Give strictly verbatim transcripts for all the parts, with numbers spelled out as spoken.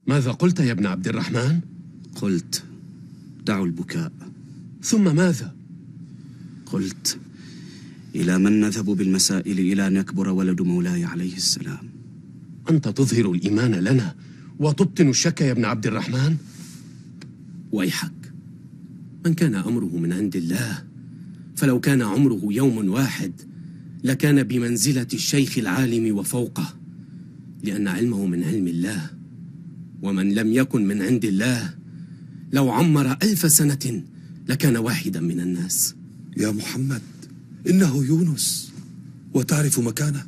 ماذا قلت يا ابن عبد الرحمن؟ قلت دعوا البكاء. ثم ماذا؟ قلت إلى من نذهب بالمسائل إلى أن يكبر ولد مولاي عليه السلام؟ أنت تظهر الإيمان لنا وتبطن الشك يا ابن عبد الرحمن؟ ويحك، من كان أمره من عند الله فلو كان عمره يوم واحد لكان بمنزلة الشيخ العالم وفوقه، لأن علمه من علم الله، ومن لم يكن من عند الله لو عمر ألف سنة لكان واحدا من الناس. يا محمد، إنه يونس وتعرف مكانه.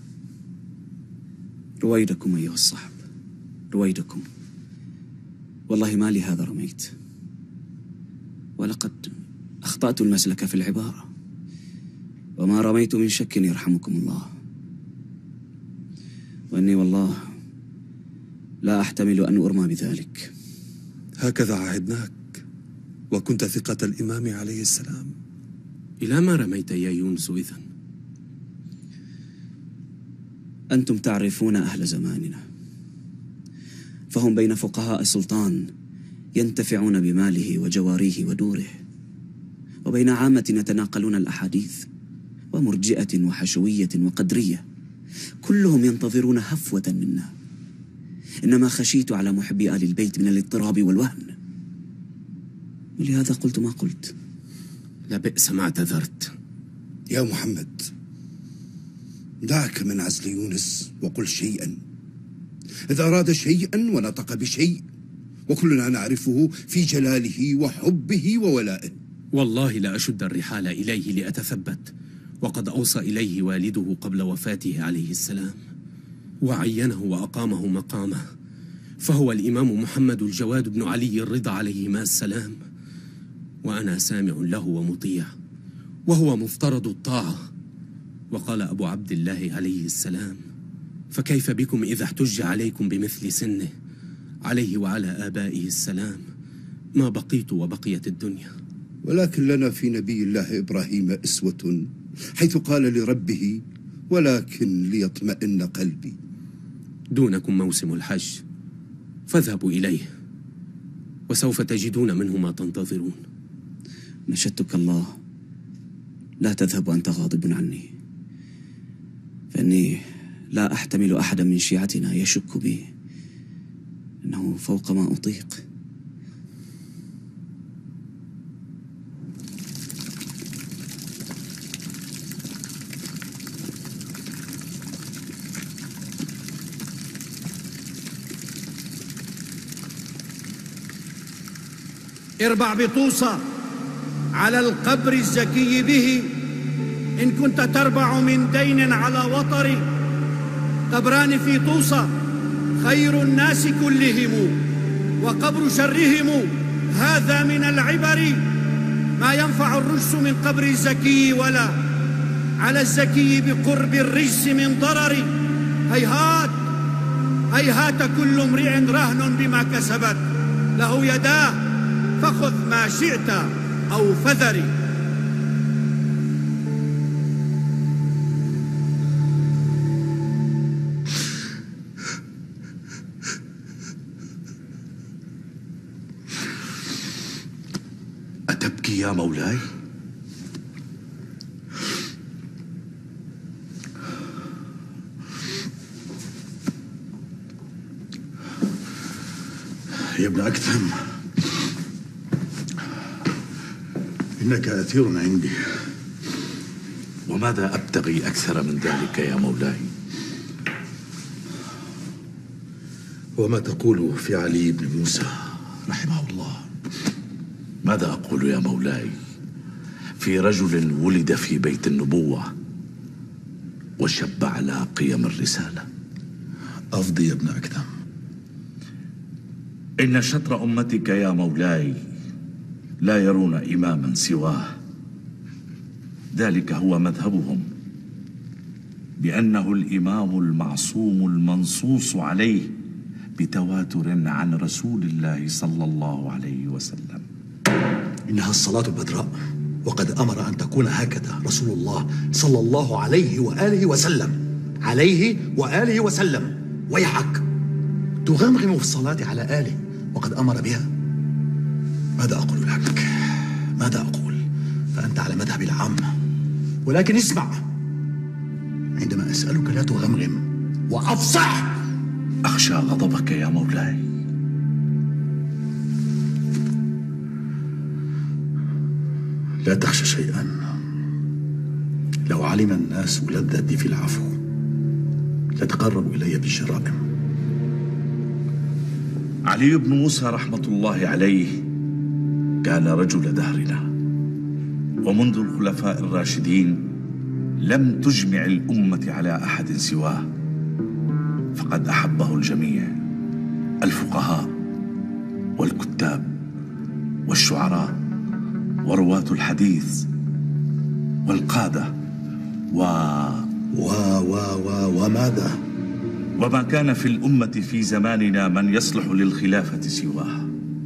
رويدكم أيها الصحب، رويدكم. والله ما لهذا رميت، ولقد أخطأت المسلك في العبارة، وما رميت من شك يرحمكم الله. وإني والله لا أحتمل أن أرمى بذلك. هكذا عهدناك، وكنت ثقة الإمام عليه السلام. إلى ما رميت يا يونس إذن؟ أنتم تعرفون أهل زماننا، فهم بين فقهاء السلطان ينتفعون بماله وجواريه ودوره، وبين عامة يتناقلون الأحاديث، ومرجئة وحشوية وقدرية كلهم ينتظرون هفوة منا. إنما خشيت على محبي آل البيت من الاضطراب والوهن، ولهذا قلت ما قلت. لبئس ما اعتذرت. يا محمد، دعك من عزل يونس وقل شيئا. إذا أراد شيئا ونطق بشيء، وكلنا نعرفه في جلاله وحبه وولائه. والله لا أشد الرحال إليه لأتثبت، وقد أوصى إليه والده قبل وفاته عليه السلام، وعينه وأقامه مقامه، فهو الإمام محمد الجواد بن علي الرضا عليهما السلام، وأنا سامع له ومطيع، وهو مفترض الطاعة. وقال أبو عبد الله عليه السلام: فكيف بكم إذا احتج عليكم بمثل سنه، عليه وعلى آبائه السلام، ما بقيت وبقيت الدنيا. ولكن لنا في نبي الله إبراهيم إسوة، حيث قال لربه: ولكن ليطمئن قلبي. دونكم موسم الحج، فاذهبوا إليه، وسوف تجدون منه ما تنتظرون. نشدتك الله لا تذهب وأنت غاضب عني، فإني لا أحتمل أحدا من شيعتنا يشك بي، إنه فوق ما أطيق. اربع بطوسة على القبر الزكي به، إن كنت تربع من دين على وطر. قبران في طوسة خير الناس كلهم، وقبر شرهم هذا من العبر. ما ينفع الرجس من قبر الزكي، ولا على الزكي بقرب الرجس من ضرر. هيهات هيهات كل امرئ رهن بما كسبت، له يداه فخذ ما شئت أو فذري. أتبكي يا مولاي؟ يا ابن أكثم، إنك أثير عندي. وماذا أبتغي أكثر من ذلك يا مولاي؟ وما تقول في علي بن موسى رحمه الله؟ ماذا أقول يا مولاي في رجل ولد في بيت النبوة وشب على قيم الرسالة؟ أفضي يا ابن أكثم. إن شطر أمتك يا مولاي لا يرون إماما سواه، ذلك هو مذهبهم، بأنه الإمام المعصوم المنصوص عليه بتواتر عن رسول الله صلى الله عليه وسلم. إنها الصلاة البدراء، وقد أمر أن تكون هكذا رسول الله صلى الله عليه وآله وسلم، عليه وآله وسلم. ويحك، تغمغم في الصلاة على آله وقد أمر بها. ماذا أقول لك؟ ماذا أقول؟ فأنت على مذهب العامة، ولكن اسمع، عندما أسألك لا تغمغم وأفصح. أخشى غضبك يا مولاي. لا تخشى شيئا. لو علم الناس لذتي في العفو لتقربوا إلي بالجرائم. علي بن موسى رحمة الله عليه كان رجل دهرنا، ومنذ الخلفاء الراشدين لم تجمع الأمة على أحد سواه، فقد أحبه الجميع، الفقهاء والكتاب والشعراء ورواة الحديث والقادة و و و و وماذا؟ وما كان في الأمة في زماننا من يصلح للخلافة سواه.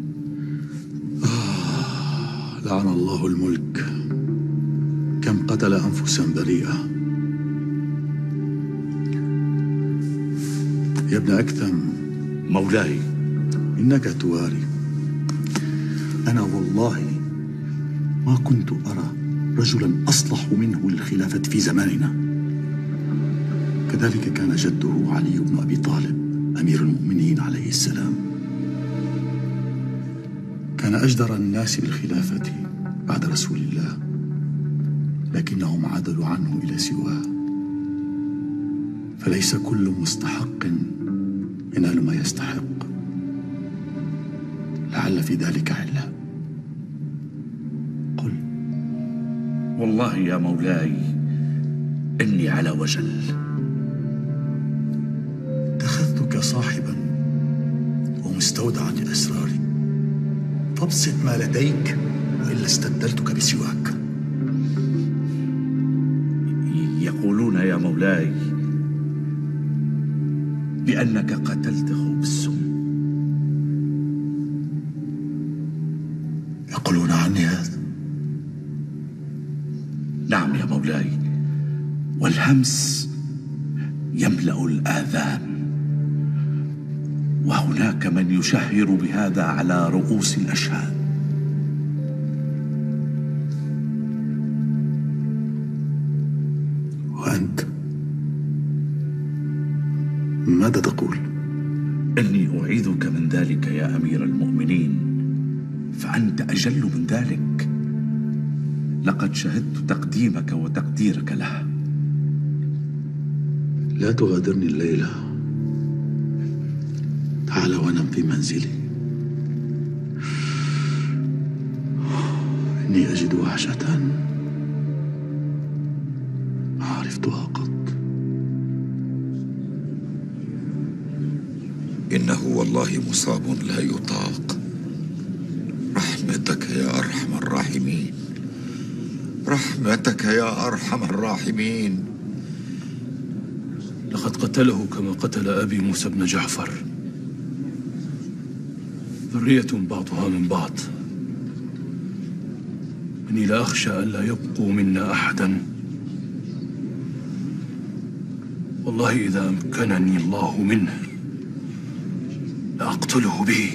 آه لعن الله الملك، كم قتل أنفسا بريئة. يا ابن أكثم. مولاي. إنك تواري. أنا والله ما كنت أرى رجلا أصلح منه للخلافة في زماننا. كذلك كان جده علي بن أبي طالب أمير المؤمنين عليه السلام، كان أجدر الناس بالخلافة بعد رسول الله، لكنهم عدلوا عنه إلى سواه. فليس كل مستحق ينال ما يستحق، لعل في ذلك علة. قل. والله يا مولاي إني على وجل. اتخذتك صاحبا ومستودعا لأسراري، فابسط ما لديك وإلا استبدلتك بسواك. يقولون يا مولاي بأنك قتلته بالسم. يقولون عني هذا؟ نعم يا مولاي، والهمس يملأ الآذان، وهناك من يشهر بهذا على رؤوس الأشهاد. وأنت ماذا تقول؟ إني أعيذك من ذلك يا أمير المؤمنين، فأنت أجل من ذلك. لقد شهدت تقديمك وتقديرك له. لا تغادرني الليلة، تعال ونم في منزلي. إني أجد وحشة ما عرفتها قط. إنه والله مصاب لا يطاق. رحمتك يا أرحم الراحمين، رحمتك يا أرحم الراحمين. لقد قتله كما قتل أبي موسى بن جعفر، ذرية بعضها من بعض. إني لا أخشى ألا يبقوا منا أحدا. والله إذا أمكنني الله منه لأقتله به.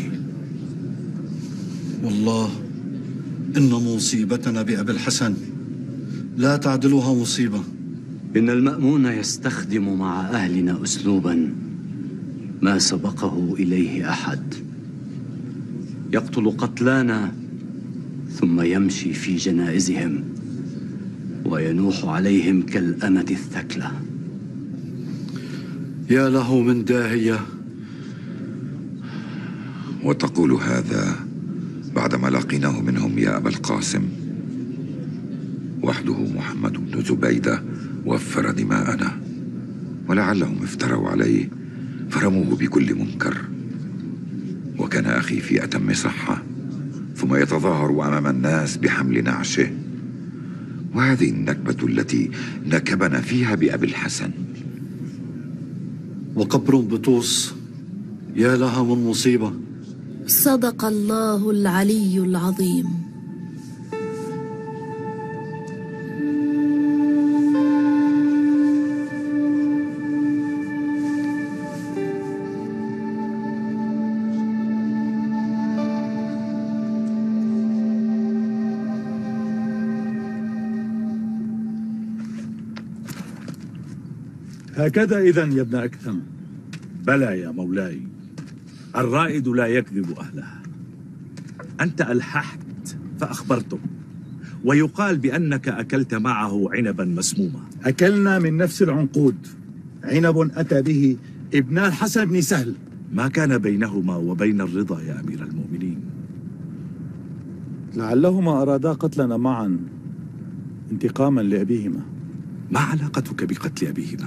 والله إن مصيبتنا بأبي الحسن لا تعدلها مصيبة. إن المأمون يستخدم مع أهلنا أسلوبا ما سبقه إليه أحد، يقتل قتلانا ثم يمشي في جنائزهم وينوح عليهم كالأمة الثكلة. يا له من داهية. وتقول هذا بعدما لقيناه منهم يا أبا القاسم. وحده محمد بن زبيدة وفر دماءنا، ولعلهم افتروا عليه فرموه بكل منكر. وكان أخي في أتم صحة، ثم يتظاهر أمام الناس بحمل نعشه. وهذه النكبة التي نكبنا فيها بأبي الحسن. وقبر بطوس يا لها من مصيبة. صدق الله العلي العظيم. هكذا إذا يا ابن أكثم. بلى يا مولاي، الرائد لا يكذب أهله. أنت ألححت فأخبرته، ويقال بأنك أكلت معه عنبا مسموما. أكلنا من نفس العنقود، عنب أتى به ابن الحسن بن سهل. ما كان بينهما وبين الرضا يا أمير المؤمنين؟ لعلهما أرادا قتلنا معا انتقاما لأبيهما. ما علاقتك بقتل أبيهما؟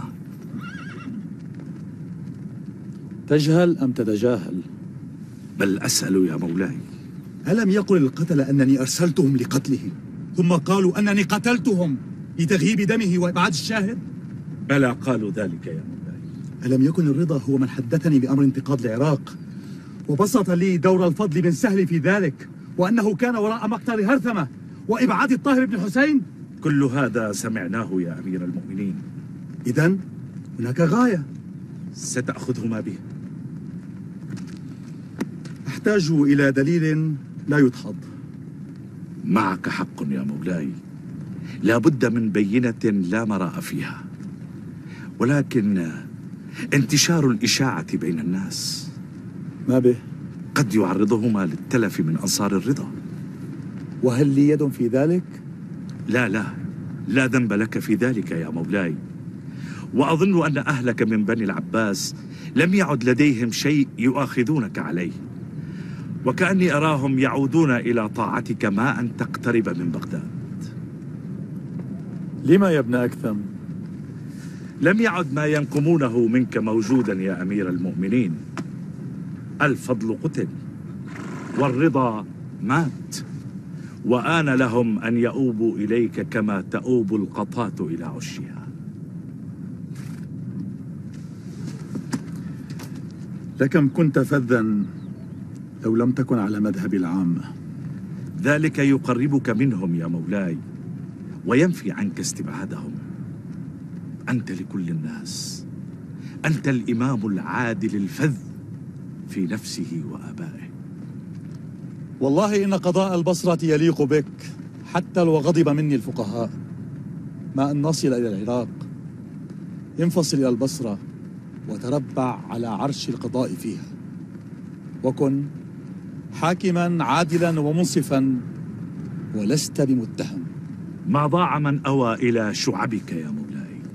تجهل أم تتجاهل؟ بل أسأل يا مولاي. ألم يقل القتلة أنني أرسلتهم لقتله، ثم قالوا أنني قتلتهم لتغييب دمه وإبعاد الشاهد؟ بلى قالوا ذلك يا مولاي. ألم يكن الرضا هو من حدثني بأمر انتقاض العراق، وبسط لي دور الفضل بن سهل في ذلك، وأنه كان وراء مقتل هرثمة وإبعاد الطاهر بن حسين؟ كل هذا سمعناه يا أمير المؤمنين. إذن هناك غاية ستأخذهما به. أحتاج إلى دليل لا يدحض. معك حق يا مولاي، لا بد من بينة لا مراء فيها، ولكن انتشار الإشاعة بين الناس ما به؟ قد يعرضهما للتلف من أنصار الرضا. وهل لي يد في ذلك؟ لا لا لا ذنب لك في ذلك يا مولاي، وأظن أن أهلك من بني العباس لم يعد لديهم شيء يؤاخذونك عليه، وكأني أراهم يعودون إلى طاعتك ما أن تقترب من بغداد. لما يا ابن أكثم؟ لم يعد ما ينقمونه منك موجودا يا أمير المؤمنين. الفضل قتل والرضا مات، وآن لهم أن يؤوبوا إليك كما تؤوب القطاة إلى عشها. لكم كنت فذا لو لم تكن على مذهب العامة. ذلك يقربك منهم يا مولاي، وينفي عنك استبعادهم. أنت لكل الناس، أنت الإمام العادل الفذ في نفسه وآبائه. والله إن قضاء البصرة يليق بك، حتى لو غضب مني الفقهاء. ما أن نصل إلى العراق، انفصل إلى البصرة وتربع على عرش القضاء فيها، وكن حاكما عادلا ومنصفا، ولست بمتهم. ما ضاع من أوى إلى شعبك يا مولاي.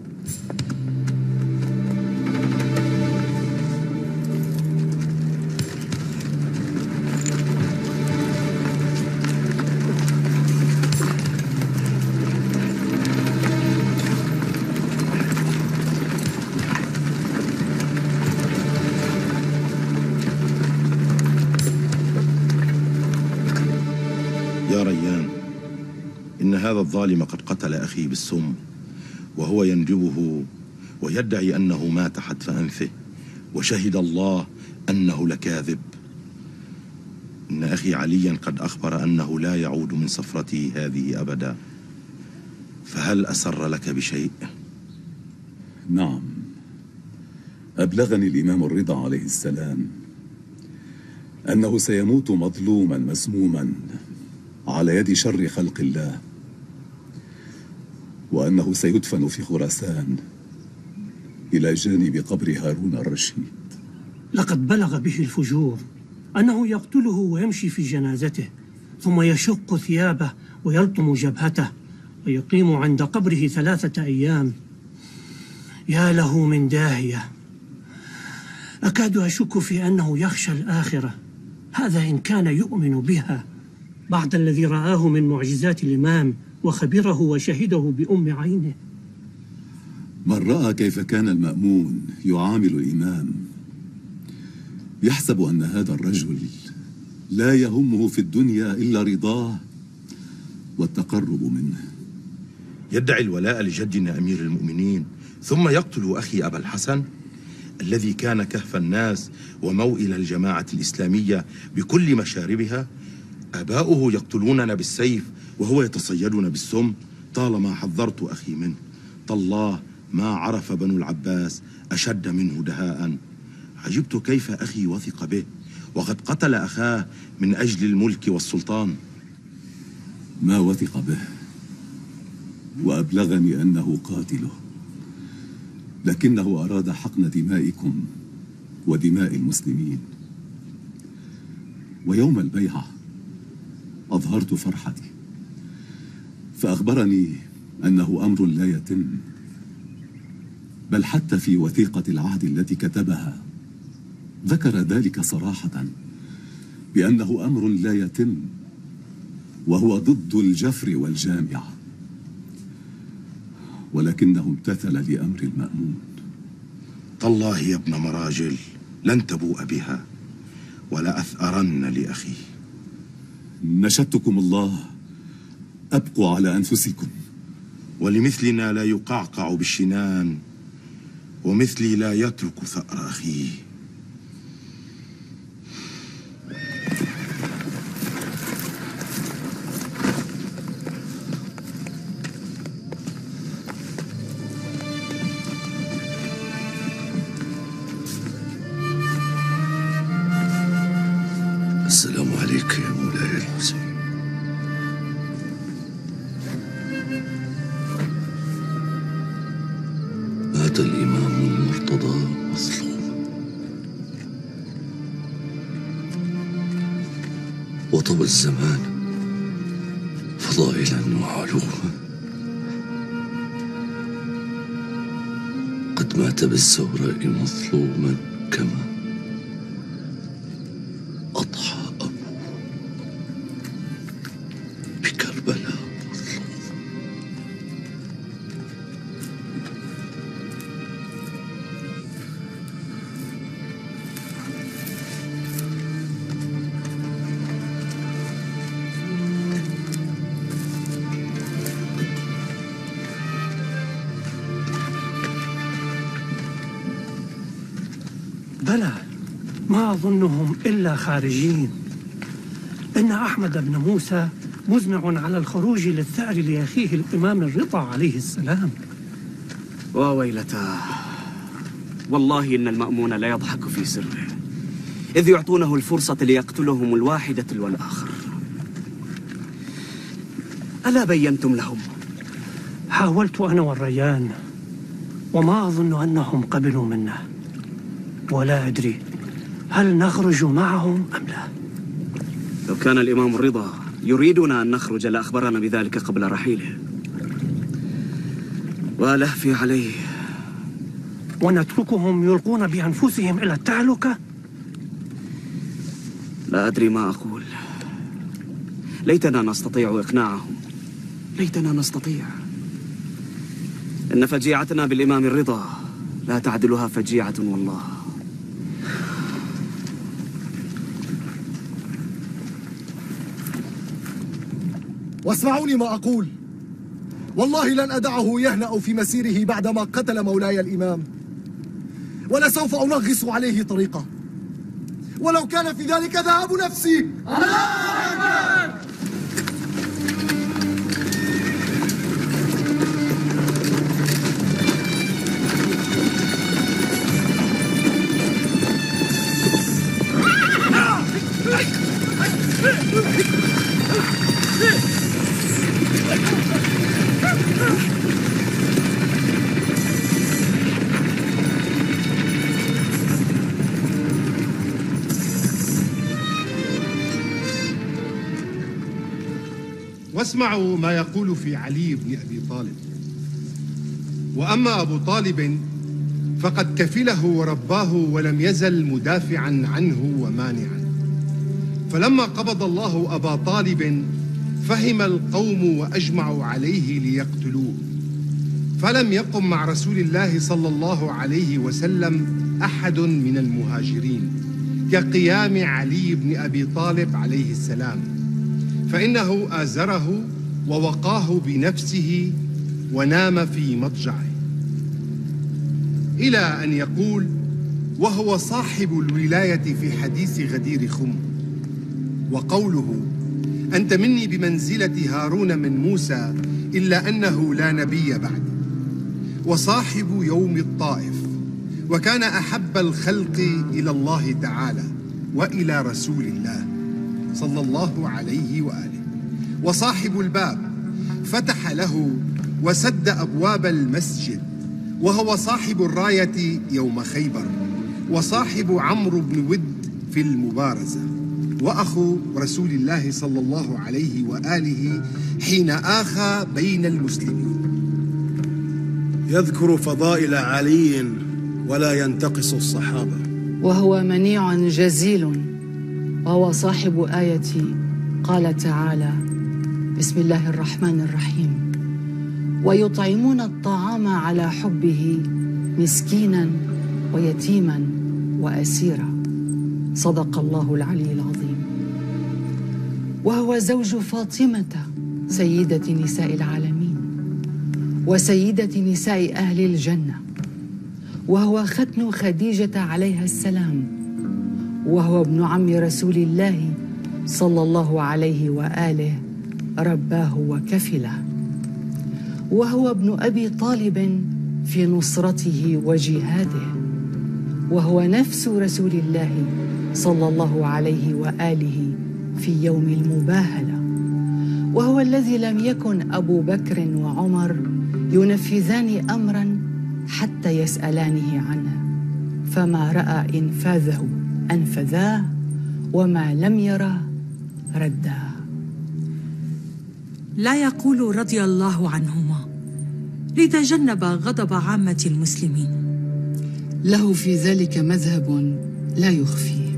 يا ريان، إن هذا الظالم قد قتل أخي بالسم، وهو ينجبه ويدعي أنه مات حتف أنفه، وشهد الله أنه لكاذب. إن أخي عليا قد أخبر أنه لا يعود من سفرته هذه أبدا، فهل أسر لك بشيء؟ نعم، أبلغني الإمام الرضا عليه السلام أنه سيموت مظلوما مسموما على يد شر خلق الله، وأنه سيدفن في خراسان إلى جانب قبر هارون الرشيد. لقد بلغ به الفجور أنه يقتله ويمشي في جنازته، ثم يشق ثيابه ويلطم جبهته ويقيم عند قبره ثلاثة أيام. يا له من داهية، أكاد أشك في أنه يخشى الآخرة، هذا إن كان يؤمن بها بعد الذي رآه من معجزات الإمام وخبره وشهده بأم عينه. من رأى كيف كان المأمون يعامل الإمام يحسب أن هذا الرجل لا يهمه في الدنيا إلا رضاه والتقرب منه. يدعي الولاء لجدنا أمير المؤمنين، ثم يقتل أخي أبا الحسن الذي كان كهف الناس وموئل الجماعة الإسلامية بكل مشاربها. آباؤه يقتلوننا بالسيف وهو يتصيدنا بالسم، طالما حذرت أخي منه. تالله ما عرف بنو العباس أشد منه دهاء. عجبت كيف أخي وثق به وقد قتل أخاه من أجل الملك والسلطان. ما وثق به وأبلغني أنه قاتله، لكنه أراد حقن دمائكم ودماء المسلمين. ويوم البيعة أظهرت فرحتي، فأخبرني أنه أمر لا يتم، بل حتى في وثيقة العهد التي كتبها ذكر ذلك صراحة، بأنه أمر لا يتم وهو ضد الجفر والجامعة، ولكنه امتثل لأمر المأمون. تالله يا ابن مراجل لن تبوء بها ولا أثأرن لأخي. نشدتكم الله أبقوا على أنفسكم. ولمثلنا لا يقعقع بالشنان، ومثلي لا يترك ثأر أخيه. السلام عليك يا مولاي الحسين. مات الإمام المرتضى مظلوما، وطوى الزمان فضائلا وعلوما. قد مات بالزوراء مظلوما كما أضحى أبوه بكربلاء مظلوم. بلى، ما أظنهم إلا خارجين. إن أحمد بن موسى مزمع على الخروج للثأر لأخيه الإمام الرضا عليه السلام. وويلتاه، والله إن المأمون لا يضحك في سره، إذ يعطونه الفرصة ليقتلهم الواحدة والآخر. ألا بينتم لهم؟ حاولت أنا والريان، وما أظن أنهم قبلوا منا، ولا أدري هل نخرج معهم أم لا. لو كان الإمام الرضا يريدنا أن نخرج لأخبرنا بذلك قبل رحيله، ولهفي عليه. ونتركهم يلقون بأنفسهم إلى التهلكة؟ لا أدري ما أقول. ليتنا نستطيع إقناعهم، ليتنا نستطيع. إن فجيعتنا بالإمام الرضا لا تعدلها فجيعة والله. واسمعوني ما أقول، والله لن أدعه يهنأ في مسيره بعدما قتل مولاي الإمام، ولسوف أنغص عليه طريقه، ولو كان في ذلك ذهاب نفسي. واسمعوا ما يقول في علي بن أبي طالب. وأما أبو طالب فقد كفله ورباه ولم يزل مدافعا عنه ومانعا. فلما قبض الله أبا طالب فهم القوم وأجمعوا عليه ليقتلوه، فلم يقم مع رسول الله صلى الله عليه وسلم أحد من المهاجرين كقيام علي بن أبي طالب عليه السلام، فإنه آزره ووقاه بنفسه ونام في مضجعه، إلى أن يقول وهو صاحب الولاية في حديث غدير خم، وقوله أنت مني بمنزلة هارون من موسى إلا أنه لا نبي بعد، وصاحب يوم الطائف، وكان أحب الخلق إلى الله تعالى وإلى رسول الله صلى الله عليه وآله، وصاحب الباب فتح له وسد أبواب المسجد وهو صاحب الراية يوم خيبر، وصاحب عمرو بن ود في المبارزة، وأخو رسول الله صلى الله عليه وآله حين آخى بين المسلمين. يذكر فضائل علي ولا ينتقص الصحابة، وهو منيع جزيل، وهو صاحب آية قال تعالى: بسم الله الرحمن الرحيم: ويطعمون الطعام على حبه مسكينا ويتيما وأسيرا. صدق الله العلي العظيم. وهو زوج فاطمة سيدة نساء العالمين وسيدة نساء أهل الجنة، وهو ختن خديجة عليها السلام، وهو ابن عم رسول الله صلى الله عليه وآله، رباه وكفله، وهو ابن أبي طالب في نصرته وجهاده، وهو نفس رسول الله صلى الله عليه وآله في يوم المباهلة، وهو الذي لم يكن أبو بكر وعمر ينفذان أمرا حتى يسألانه عنه، فما رأى إنفاذه أنفذاه، وما لم يره رداه. لا يقول رضي الله عنهما لتجنب غضب عامة المسلمين. له في ذلك مذهب لا يخفيه.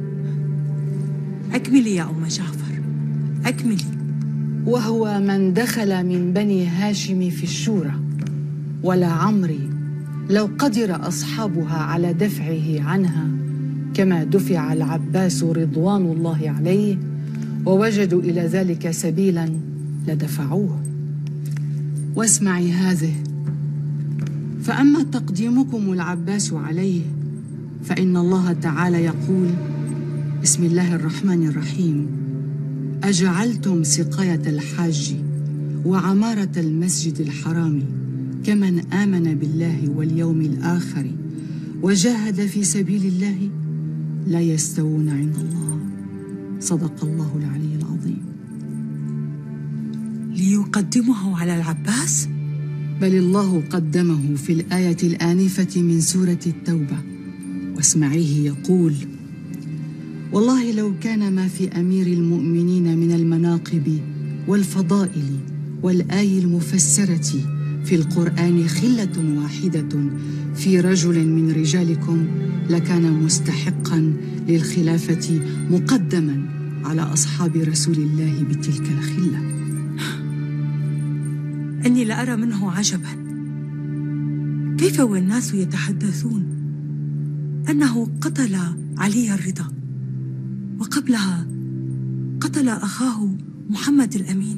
أكملي يا أم جعفر، أكملي. وهو من دخل من بني هاشم في الشورى، ولعمري لو قدر أصحابها على دفعه عنها كما دفع العباس رضوان الله عليه ووجدوا إلى ذلك سبيلا لدفعوه. واسمعي هذه: فأما تقديمكم العباس عليه فإن الله تعالى يقول: بسم الله الرحمن الرحيم: أجعلتم سقاية الحاج وعمارة المسجد الحرام كمن آمن بالله واليوم الآخر وجاهد في سبيل الله لا يستوون عند الله. صدق الله العلي العظيم. ليقدمه على العباس؟ بل الله قدمه في الآية الآنفة من سورة التوبة. واسمعيه يقول: والله لو كان ما في أمير المؤمنين من المناقب والفضائل والآي المفسرة في القرآن خلة واحدة في رجل من رجالكم لكان مستحقا للخلافة مقدما على أصحاب رسول الله بتلك الخلة. إني لأرى منه عجبا، كيف والناس يتحدثون أنه قتل علي الرضا وقبلها قتل أخاه محمد الأمين،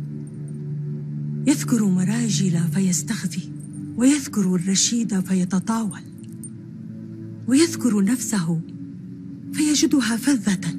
يذكر مراجل فيستخفي، ويذكر الرشيد فيتطاول، ويذكر نفسه فيجدها فذة،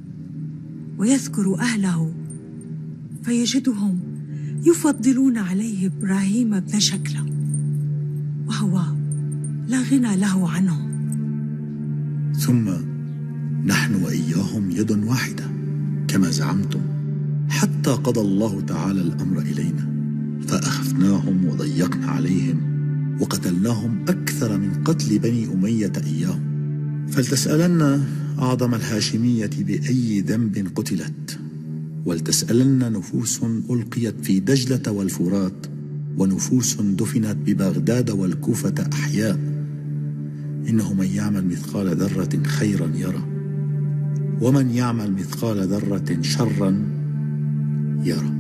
ويذكر أهله فيجدهم يفضلون عليه إبراهيم بن شكلة، وهو لا غنى له عنه. ثم نحن وإياهم يد واحدة كما زعمتم، حتى قضى الله تعالى الأمر إلينا فأخفناهم وضيقنا عليهم وقتلناهم أكثر من قتل بني أمية إياهم. فلتسألن أعظم الهاشمية بأي ذنب قتلت، ولتسألن نفوس ألقيت في دجلة والفرات، ونفوس دفنت ببغداد والكوفة أحياء. إنه من يعمل مثقال ذرة خيرا يرى، ومن يعمل مثقال ذرة شرا يرى.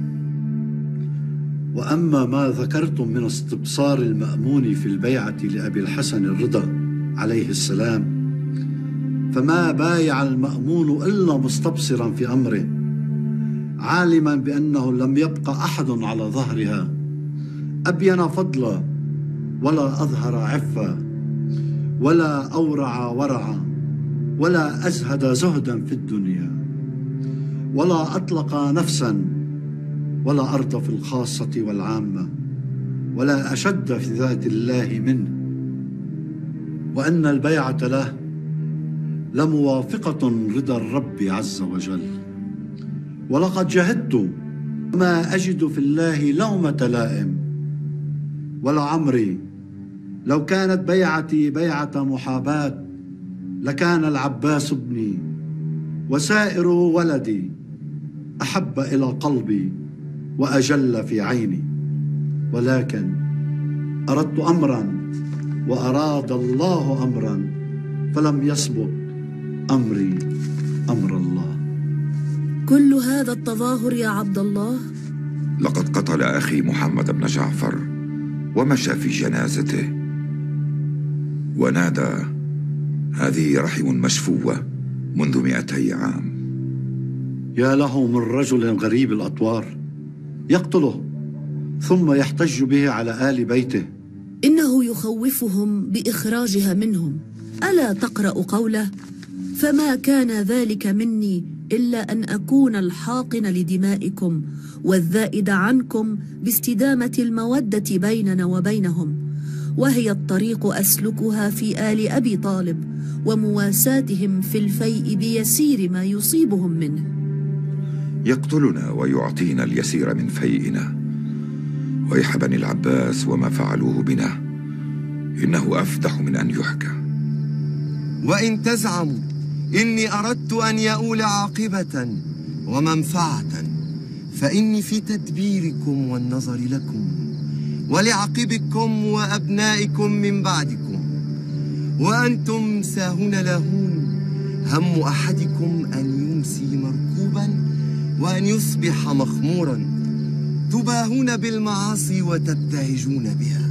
وأما ما ذكرتم من استبصار المأمون في البيعة لأبي الحسن الرضا عليه السلام، فما بايع المأمون إلا مستبصرا في أمره، عالما بأنه لم يبق أحد على ظهرها أبين فضلا ولا أظهر عفا ولا أورع ورعا ولا أزهد زهدا في الدنيا ولا أطلق نفسا ولا أرضى في الخاصة والعامة ولا أشد في ذات الله منه، وأن البيعة له لموافقة رضا الرب عز وجل. ولقد جهدت ما أجد في الله لومة لائم، ولعمري لو كانت بيعتي بيعة محاباة لكان العباس ابني وسائر ولدي أحب إلى قلبي وأجل في عيني، ولكن أردت أمرا وأراد الله أمرا فلم يسبق أمري أمر الله. كل هذا التظاهر يا عبد الله؟ لقد قتل أخي محمد بن جعفر ومشى في جنازته ونادى: هذه رحم مشفوة منذ مئتي عام. يا له من رجل غريب الأطوار يقتله ثم يحتج به على آل بيته. إنه يخوفهم بإخراجها منهم. ألا تقرأ قوله: فما كان ذلك مني إلا أن أكون الحاقن لدمائكم والذائد عنكم باستدامة المودة بيننا وبينهم، وهي الطريق أسلكها في آل أبي طالب ومواساتهم في الفيء بيسير ما يصيبهم منه. يقتلنا ويعطينا اليسير من فيئنا. ويح بني العباس وما فعلوه بنا، إنه أفدح من أن يحكى. وإن تزعموا إني أردت أن يؤول عاقبة ومنفعة، فإني في تدبيركم والنظر لكم ولعقبكم وأبنائكم من بعدكم، وأنتم ساهون لاهون. هم أحدكم أن يمسي مركوبا وأن يصبح مخمورا، تباهون بالمعاصي وتبتهجون بها،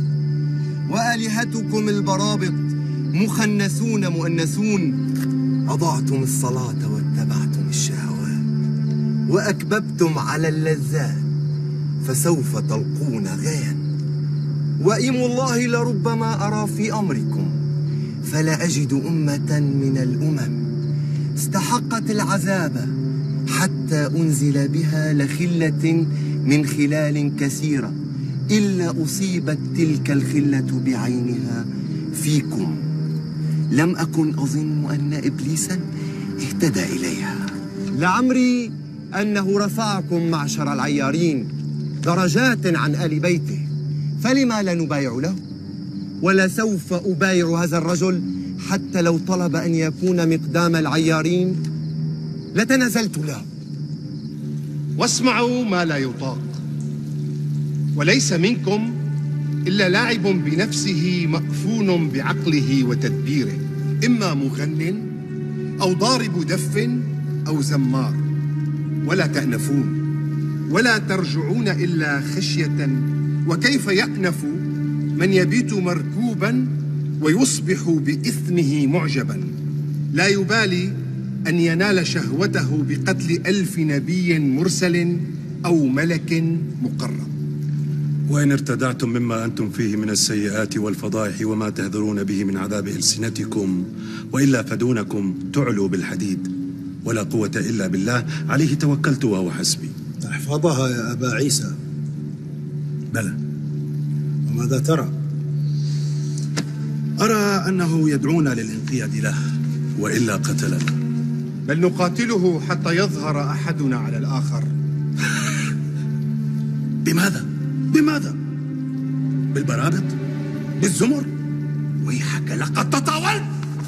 وآلهتكم البرابط مخنثون مؤنثون. أضعتم الصلاة واتبعتم الشهوات وأكببتم على اللذات، فسوف تلقون غيا. وإيم الله لربما أرى في أمركم فلا أجد أمة من الأمم استحقت العذاب حتى أنزل بها لخلة من خلال كثيرة، إلا أصيبت تلك الخلة بعينها فيكم. لم أكن أظن أن إبليسا اهتدى إليها. لعمري أنه رفعكم معشر العيارين درجات عن آل بيته، فلما لا نبايع له؟ ولا سوف أبايع هذا الرجل حتى لو طلب أن يكون مقدام العيارين لتنازلت له. واسمعوا ما لا يطاق. وليس منكم إلا لاعب بنفسه مأفون بعقله وتدبيره، إما مغن أو ضارب دف أو زمار. ولا تأنفون ولا ترجعون إلا خشية. وكيف يأنف من يبيت مركوبا ويصبح بإثمه معجبا، لا يبالي أن ينال شهوته بقتل ألف نبي مرسل أو ملك مقرب. وإن ارتدعتم مما أنتم فيه من السيئات والفضائح وما تهذرون به من عذاب ألسنتكم، وإلا فدونكم تعلوا بالحديد، ولا قوة إلا بالله عليه توكلت وهو حسبي. احفظها يا أبا عيسى. بلى. وماذا ترى؟ أرى أنه يدعونا للانقياد له، وإلا قتلنا. بل نقاتله حتى يظهر أحدنا على الآخر. بماذا؟ بماذا؟ بالبرابط؟ بالزمر؟ ويحك لقد تطاولت.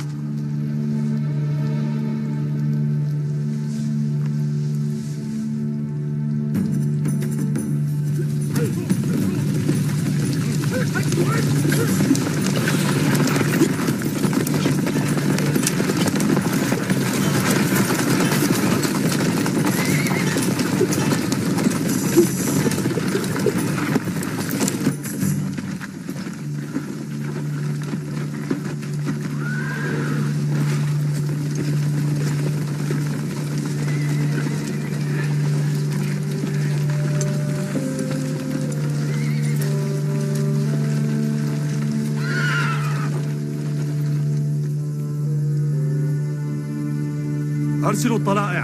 أرسلوا الطلائع.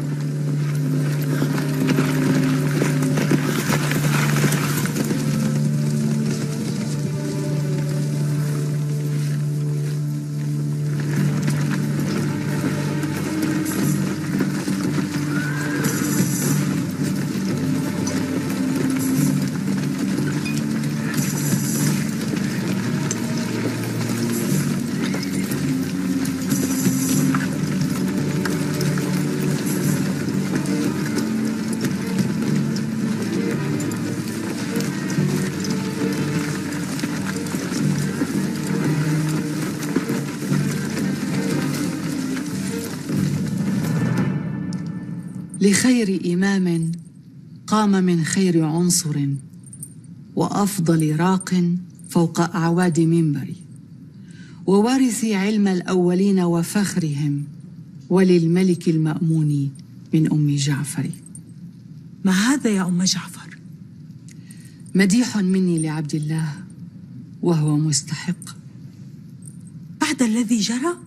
لخير إمام قام من خير عنصر وأفضل راق فوق أعواد منبري، ووارث علم الأولين وفخرهم، وللملك المأمون من أم جعفر. ما هذا يا أم جعفر؟ مديح مني لعبد الله، وهو مستحق. بعد الذي جرى؟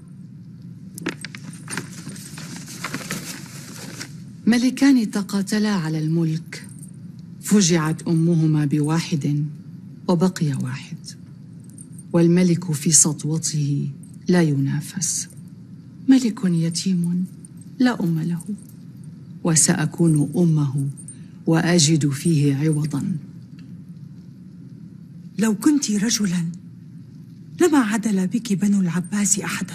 ملكان تقاتلا على الملك، فجعت أمهما بواحد وبقي واحد، والملك في سطوته لا ينافس. ملك يتيم لا أم له، وسأكون أمه وأجد فيه عوضا. لو كنت رجلا لما عدل بك بنو العباس أحدا.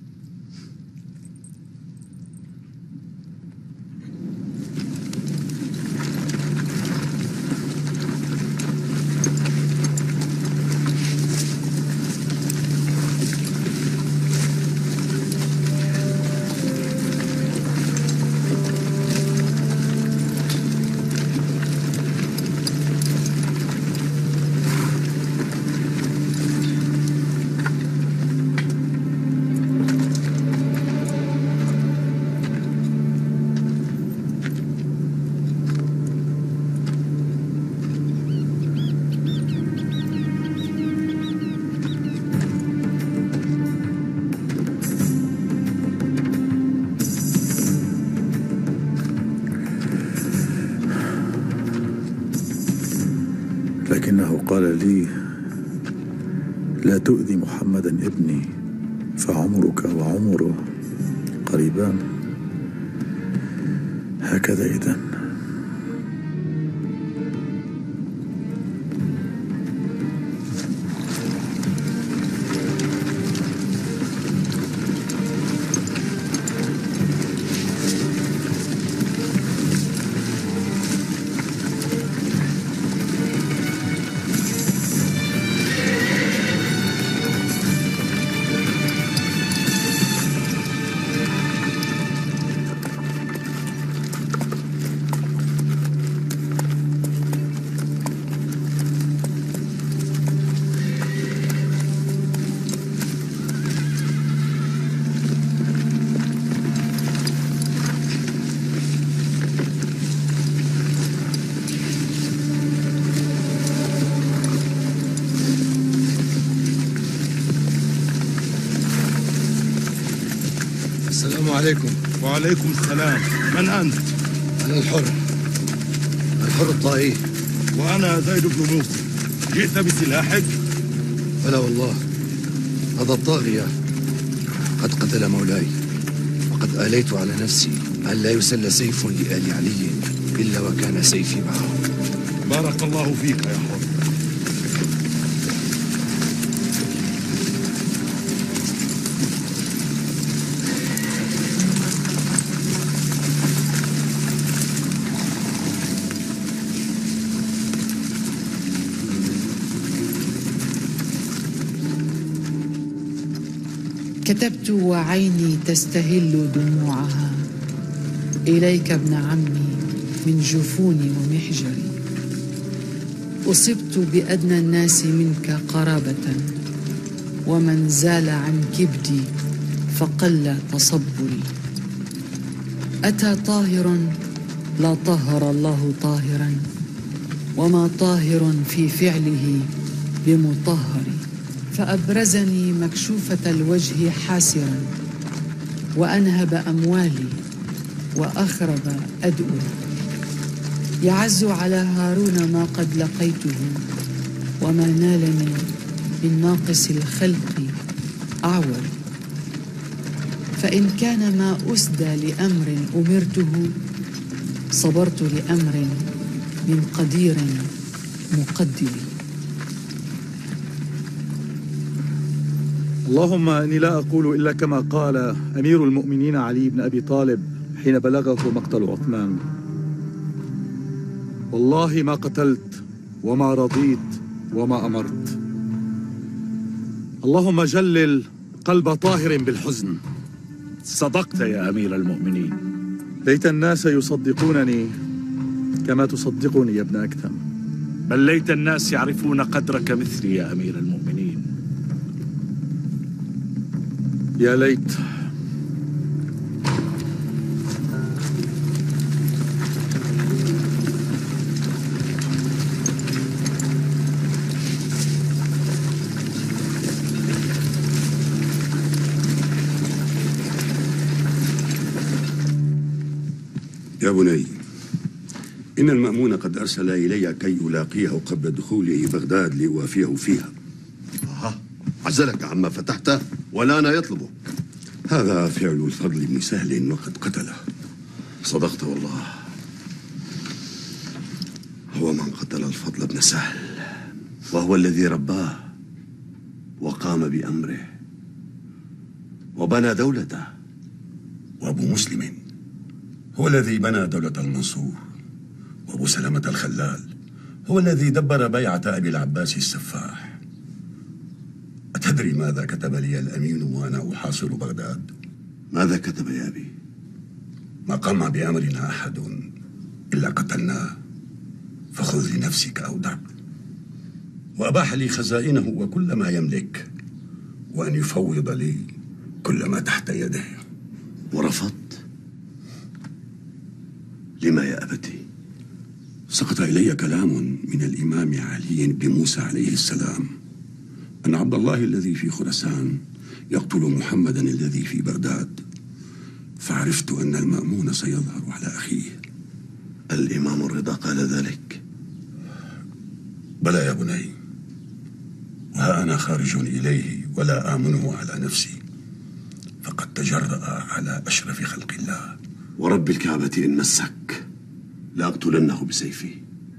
لكنه قال لي: لا تؤذي محمدا ابني، فعمرك وعمره قريبان. هكذا إذن. السلام عليكم. وعليكم السلام. من أنت؟ أنا الحر الحر الطائي. وأنا زيد بن موسى. جئت بسلاحك؟ فلا والله، هذا الطاغية قد قتل مولاي، وقد آليت على نفسي أن لا يسل سيف لآل علي إلا وكان سيفي معه. بارك الله فيك يا حر. كتبت وعيني تستهل دموعها إليك ابن عمي من جفوني ومحجري. أصبت بأدنى الناس منك قرابة، ومن زال عن كبدي فقل تصبري. أتى طاهر لا طهر الله طاهرا، وما طاهر في فعله بمطهر. فأبرزني مكشوفة الوجه حاسرا، وأنهب أموالي وأخرب أدؤري. يعز على هارون ما قد لقيته، وما نالني من ناقص الخلق أعور. فإن كان ما أسدى لأمر أمرته، صبرت لأمر من قدير مقدر. اللهم إني لا أقول إلا كما قال أمير المؤمنين علي بن أبي طالب حين بلغه مقتل عثمان: والله ما قتلت وما رضيت وما أمرت. اللهم جلل قلب طاهر بالحزن. صدقت يا أمير المؤمنين، ليت الناس يصدقونني كما تصدقني يا ابن أكثم. بل ليت الناس يعرفون قدرك مثلي يا أمير المؤمنين. يا ليت. يا بني، إن المأمون قد أرسل إلي كي ألاقيه قبل دخوله بغداد لأوافيه فيها. آه. عزلك عما فتحته ولا يطلبه. هذا فعل الفضل بن سهل وقد قتله. صدقت والله، هو من قتل الفضل بن سهل، وهو الذي رباه وقام بأمره وبنى دولته. وأبو مسلم هو الذي بنى دولة المنصور، وأبو سلمة الخلال هو الذي دبر بيعة أبي العباس السفاح. أتدري ماذا كتب لي الأمين وأنا أحاصر بغداد؟ ماذا كتب يا أبي؟ ما قام بأمرنا أحد إلا قتلناه، فخذ لنفسك أو دع. وأباح لي خزائنه وكل ما يملك، وأن يفوض لي كل ما تحت يده. ورفضت؟ لما يا أبتي؟ سقط إلي كلام من الإمام علي بن موسى عليه السلام أن عبد الله الذي في خراسان يقتل محمدا الذي في بغداد، فعرفت أن المأمون سيظهر على أخيه. الإمام الرضا قال ذلك؟ بلى يا بني، وها أنا خارج إليه ولا آمنه على نفسي، فقد تجرأ على أشرف خلق الله. ورب الكعبة إن مسك لأقتلنه بسيفي.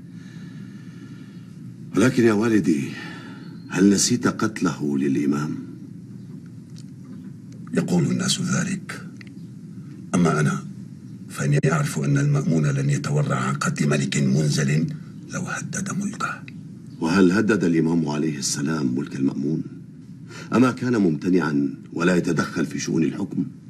ولكن يا والدي، هل نسيت قتله للإمام؟ يقول الناس ذلك، أما أنا فإني أعرف أن المأمون لن يتورع عن قتل ملك منزل لو هدد ملكه. وهل هدد الإمام عليه السلام ملك المأمون؟ أما كان ممتنعا ولا يتدخل في شؤون الحكم؟